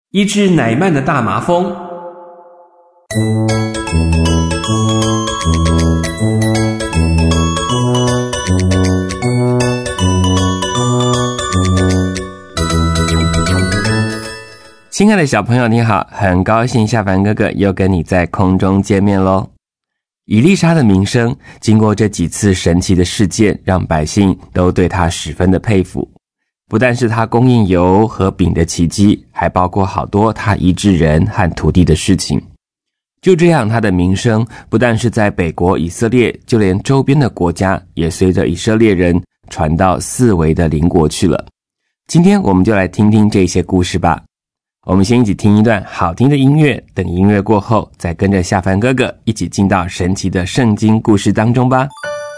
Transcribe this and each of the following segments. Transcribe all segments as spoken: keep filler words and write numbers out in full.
医治乃曼的大麻风。亲爱的小朋友你好，很高兴夏凡哥哥又跟你在空中见面咯。以利沙的名声经过这几次神奇的事件，让百姓都对他十分的佩服。不但是他供应油和饼的奇迹，还包括好多他医治人和土地的事情。就这样，他的名声不但是在北国以色列，就连周边的国家也随着以色列人传到四围的邻国去了。今天我们就来听听这些故事吧。我们先一起听一段好听的音乐，等音乐过后，再跟着夏凡哥哥一起进到神奇的圣经故事当中吧。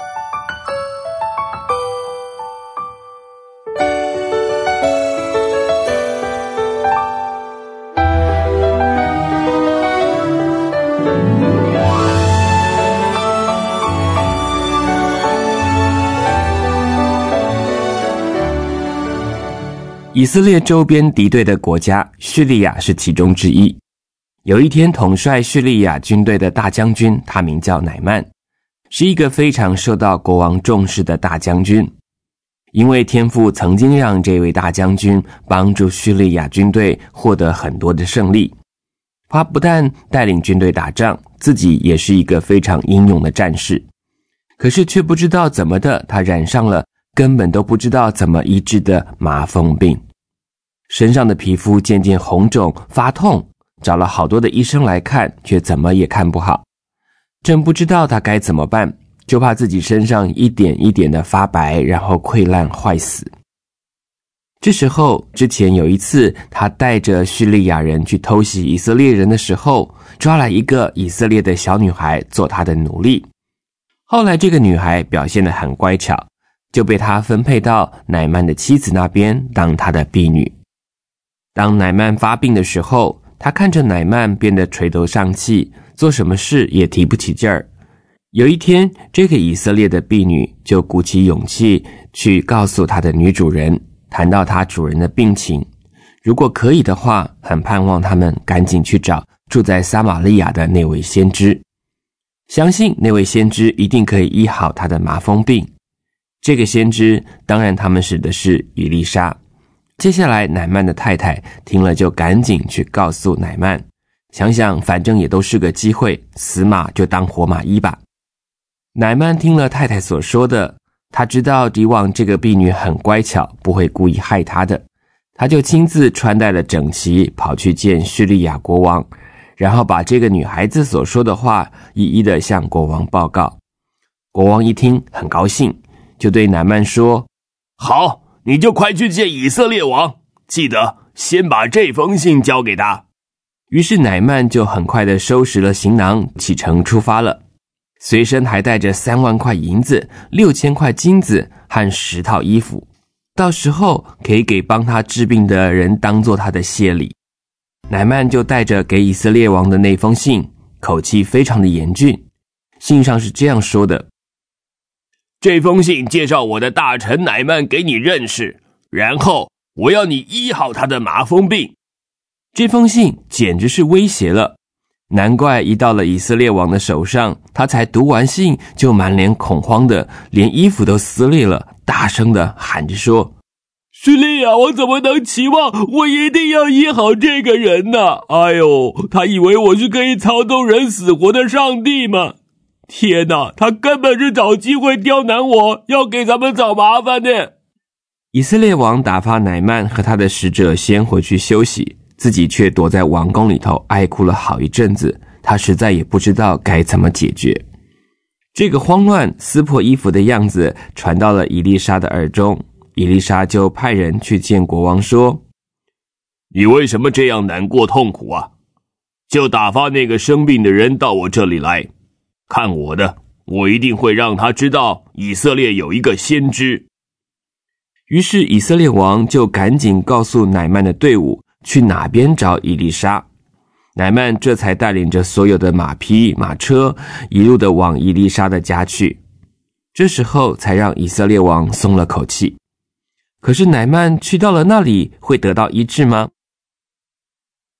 以色列周边敌对的国家叙利亚是其中之一。有一天，统帅叙利亚军队的大将军，他名叫乃曼，是一个非常受到国王重视的大将军。因为天父曾经让这位大将军帮助叙利亚军队获得很多的胜利，他不但带领军队打仗，自己也是一个非常英勇的战士。可是却不知道怎么的，他染上了根本都不知道怎么医治的麻风病。身上的皮肤渐渐红肿发痛，找了好多的医生来看，却怎么也看不好。正不知道他该怎么办，就怕自己身上一点一点的发白，然后溃烂坏死。这时候，之前有一次他带着叙利亚人去偷袭以色列人的时候，抓来一个以色列的小女孩做他的奴隶。后来这个女孩表现得很乖巧，就被他分配到乃曼的妻子那边当他的婢女。当乃曼发病的时候，他看着乃曼变得垂头丧气，做什么事也提不起劲儿。有一天，这个以色列的婢女就鼓起勇气去告诉他的女主人，谈到他主人的病情，如果可以的话，很盼望他们赶紧去找住在撒玛利亚的那位先知，相信那位先知一定可以医好他的麻风病。这个先知当然他们指的是以利沙。接下来乃曼的太太听了就赶紧去告诉乃曼，想想反正也都是个机会，死马就当活马医吧。乃曼听了太太所说的，他知道以往这个婢女很乖巧，不会故意害他的，他就亲自穿戴了整齐，跑去见叙利亚国王，然后把这个女孩子所说的话一一的向国王报告。国王一听很高兴，就对乃曼说， 好，你就快去见以色列王，记得先把这封信交给他。 于是乃曼就很快的收拾了行囊，启程出发了，随身还带着三万块银子、六千块金子和十套衣服，到时候可以给帮他治病的人当做他的谢礼。乃曼就带着给以色列王的那封信，口气非常的严峻。信上是这样说的， 这封信介绍我的大臣乃曼给你认识，然后我要你医好他的麻风病。 这封信简直是威胁了，难怪一到了以色列王的手上，他才读完信就满脸恐慌的，连衣服都撕裂了，大声的喊着说， 叙利亚王怎么能期望我一定要医好这个人呢？哎呦，他以为我是可以操纵人死活的上帝吗？天哪，他根本是找机会刁难我，要给咱们找麻烦的。 以色列王打发乃曼和他的使者先回去休息，自己却躲在王宫里头哀哭了好一阵子，他实在也不知道该怎么解决。这个慌乱撕破衣服的样子传到了以利沙的耳中，以利沙就派人去见国王说， 你为什么这样难过痛苦啊？就打发那个生病的人到我这里来，看我的，我一定会让他知道以色列有一个先知。 于是以色列王就赶紧告诉乃曼的队伍去哪边找以利沙。乃曼这才带领着所有的马匹马车一路的往以利沙的家去，这时候才让以色列王松了口气。可是乃曼去到了那里会得到医治吗？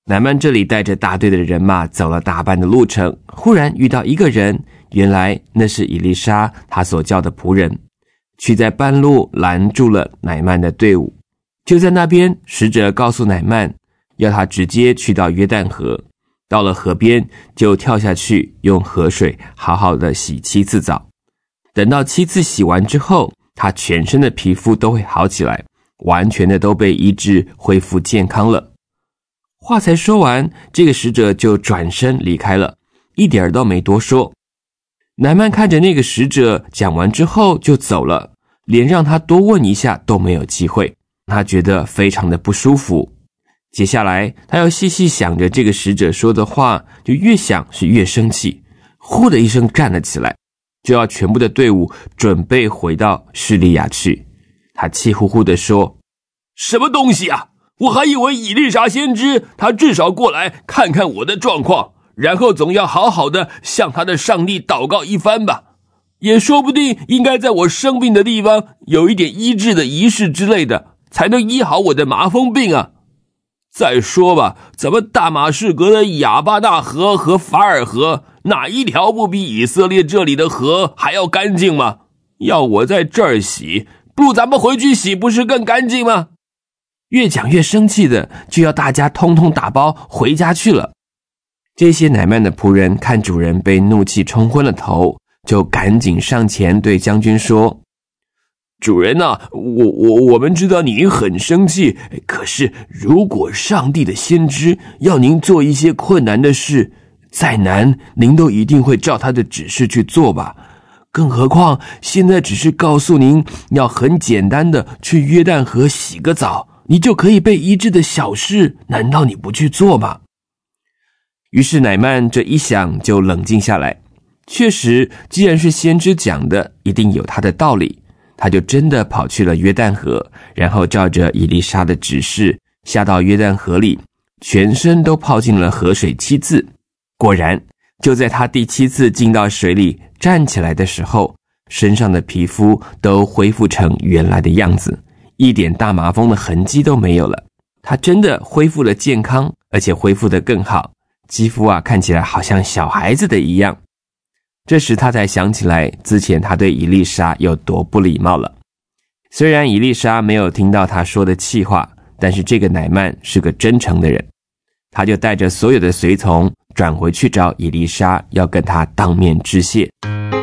乃缦这里带着大队的人马走了大半的路程，忽然遇到一个人，原来那是以利沙他所叫的仆人，却在半路拦住了乃缦的队伍。就在那边，使者告诉乃缦，要他直接去到约旦河，到了河边就跳下去，用河水好好的洗七次澡。等到七次洗完之后，他全身的皮肤都会好起来，完全的都被医治，恢复健康了。话才说完，这个使者就转身离开了，一点都没多说。乃缦看着那个使者讲完之后就走了，连让他多问一下都没有机会，他觉得非常的不舒服。接下来他又细细想着这个使者说的话，就越想是越生气，呼的一声站了起来，就要全部的队伍准备回到叙利亚去。他气呼呼地说， 什么东西啊，我还以为以利沙先知他至少过来看看我的状况，然后总要好好的向他的上帝祷告一番吧，也说不定应该在我生病的地方有一点医治的仪式之类的，才能医好我的麻风病啊。再说吧，咱们大马士革的亚巴纳河和法尔河，哪一条不比以色列这里的河还要干净吗？要我在这儿洗，不如咱们回去洗，不是更干净吗？ 越讲越生气的，就要大家通通打包回家去了。这些乃缦的仆人看主人被怒气冲昏了头，就赶紧上前对将军说， 主人啊，我我我们知道您很生气，可是如果上帝的先知要您做一些困难的事，再难您都一定会照他的指示去做吧。更何况现在只是告诉您要很简单的去约旦河洗个澡，你就可以被医治的小事，难道你不去做吗？ 于是乃缦这一想就冷静下来，确实既然是先知讲的，一定有他的道理。他就真的跑去了约旦河，然后照着以利沙的指示下到约旦河里，全身都泡进了河水七次。果然就在他第七次进到水里站起来的时候，身上的皮肤都恢复成原来的样子，一点大麻风的痕迹都没有了。他真的恢复了健康，而且恢复得更好，肌肤啊看起来好像小孩子的一样。这时他才想起来之前他对以利沙有多不礼貌了。虽然以利沙没有听到他说的气话，但是这个乃缦是个真诚的人，他就带着所有的随从转回去找以利沙，要跟他当面致谢。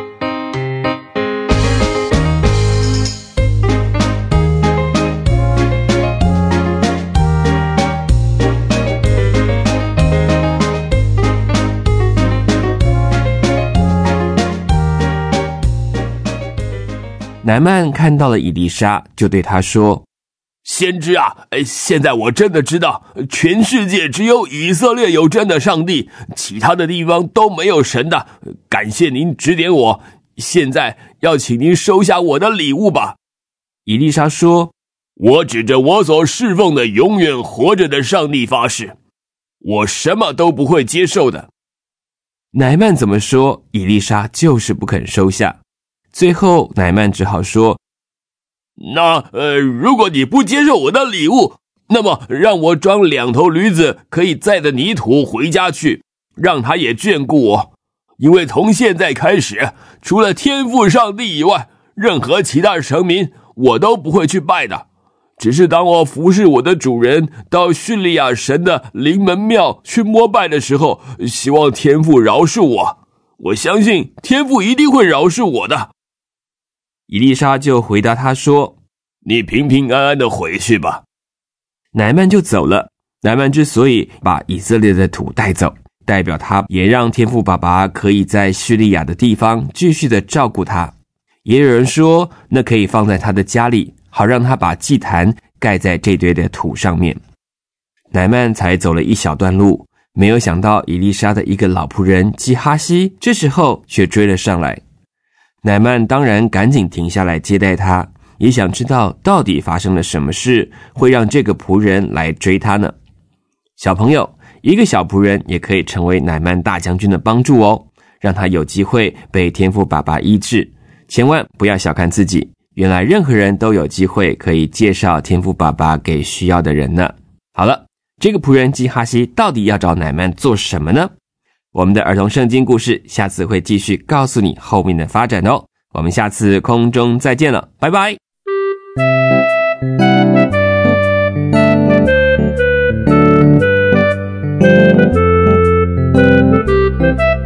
乃缦看到了以利沙，就对他说， 先知啊，现在我真的知道，全世界只有以色列有真的上帝，其他的地方都没有神的。感谢您指点我，现在要请您收下我的礼物吧。 以利沙说， 我指着我所侍奉的永远活着的上帝发誓，我什么都不会接受的。 乃缦怎么说，以利沙就是不肯收下。最后乃缦只好说， 那呃，如果你不接受我的礼物，那么让我装两头驴子可以载的泥土回家去，让他也眷顾我。因为从现在开始，除了天父上帝以外，任何其他神明我都不会去拜的。只是当我服侍我的主人到叙利亚神的临门庙去膜拜的时候，希望天父饶恕我。我相信天父一定会饶恕我的。 以利沙就回答他说， 你平平安安的回去吧。 乃缦就走了。乃缦之所以把以色列的土带走，代表他也让天父爸爸可以在叙利亚的地方继续的照顾他。也有人说，那可以放在他的家里，好让他把祭坛盖在这堆的土上面。乃缦才走了一小段路，没有想到以利沙的一个老仆人基哈西这时候却追了上来。乃缦当然赶紧停下来接待他，也想知道到底发生了什么事会让这个仆人来追他呢？小朋友，一个小仆人也可以成为乃缦大将军的帮助哦，让他有机会被天父爸爸医治。千万不要小看自己，原来任何人都有机会可以介绍天父爸爸给需要的人呢。好了， 这个仆人基哈西到底要找乃縵做什么呢？我们的儿童圣经故事下次会继续告诉你后面的发展哦。我们下次空中再见了，拜拜。 Thank you.